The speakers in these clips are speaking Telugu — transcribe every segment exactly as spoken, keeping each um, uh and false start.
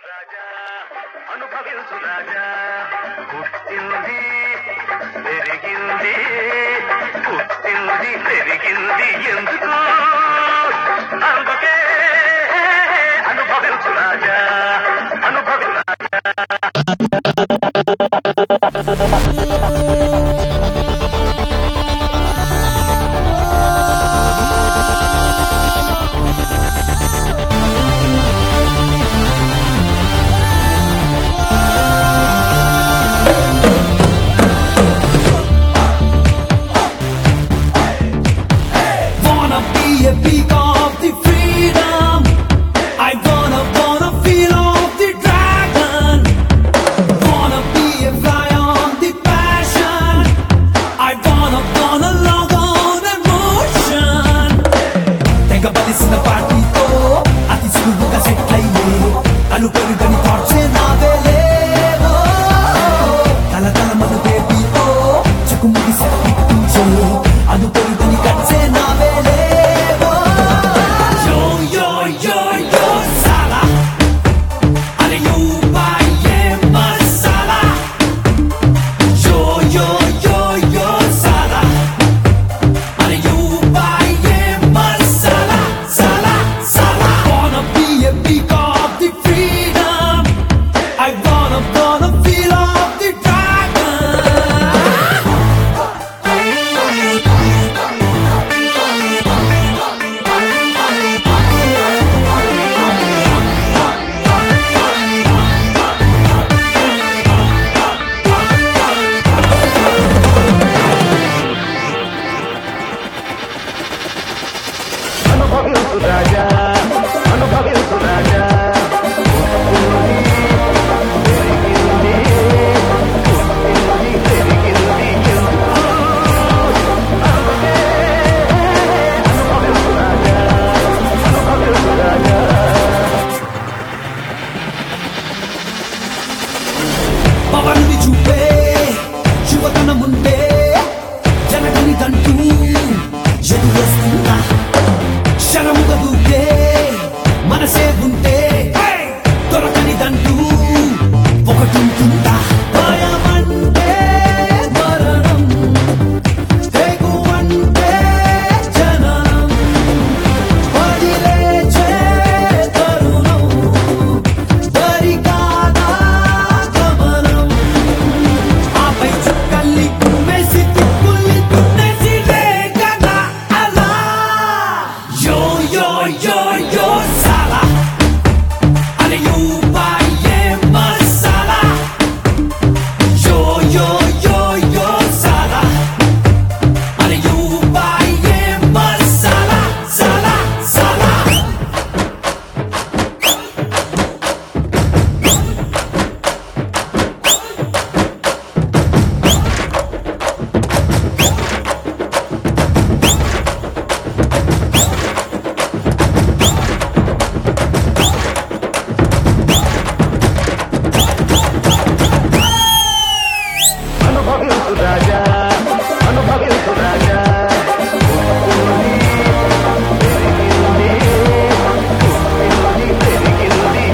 రాజా అనుభవించు రాజా పుట్టింది పెరిగింది పుట్టింది పెరిగింది ఎందుకు అందుకే అనుభవించు రాజా అనుభవించు రాజా A peak of the freedom. I wanna, wanna feel of the dragon. Wanna be a fly on the passion. I wanna, wanna log on emotion. Take a body in the party to. Ati sulu ka set laye. Alu peru gani thoughts na vele. Tala tala manu baby oh. Chakumudi se pinche. Alu peru gani katse na vele. అనుభవించు రాజా అనుభవించు రాజా పెరిగింది పుట్టింది పెరిగింది అందుకే అనుభవించు రాజా అనుభవించు రాజా పవన్ని చూపే యువతన ముందే జనగని దంటూ ఎదురొస్తుందా క్షణముగా దూకే మనసే ఉంటే దొరకని దంటూ ఒకటుంటుందా భయమంటే మరణం తెగువంటే జననం పడిలేచే తరుణం దరికాదా గమనం ఆపై చుక్కల్లి కుమ్మేసి తిప్పుల్ని దున్నేసి వేగగా అలా Yo, yo, yo, yo, sala. Ale you buy masala. Yo, yo, yo, yo, sala. Ale you buy masala, sala, sala. అనుభవించు రాజా అనుభవించు రాజా పెరిగింది పుట్టింది పెరిగింది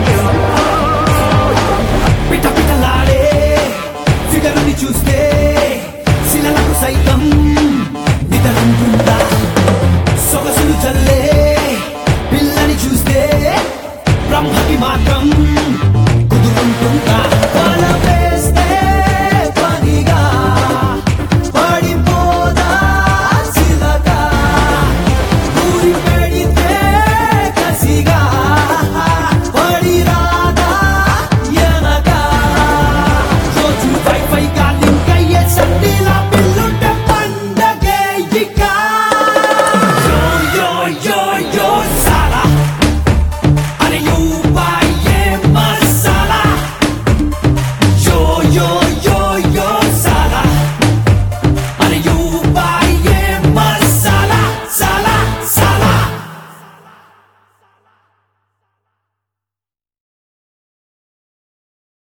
పిట పిటలాడే ఫిగరుని చూస్తే శిలలకు సైతం నిద్రంటుందా సొగసులు చల్లే పిల్లని చూస్తే బ్రహ్మకి మాత్రం కుదురుంటుందా